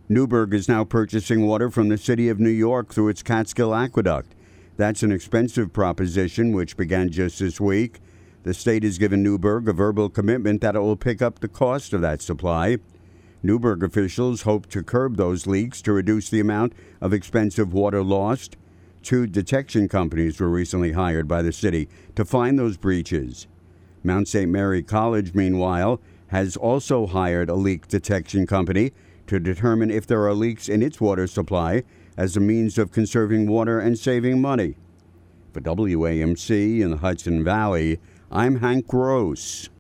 Newburgh is now purchasing water from the city of New York through its Catskill Aqueduct. That's an expensive proposition which began just this week. The state has given Newburgh a verbal commitment that it will pick up the cost of that supply. Newburgh officials hope to curb those leaks to reduce the amount of expensive water lost. 2 detection companies were recently hired by the city to find those breaches. Mount St. Mary College, meanwhile, has also hired a leak detection company to determine if there are leaks in its water supply as a means of conserving water and saving money. For WAMC in the Hudson Valley, I'm Hank Gross.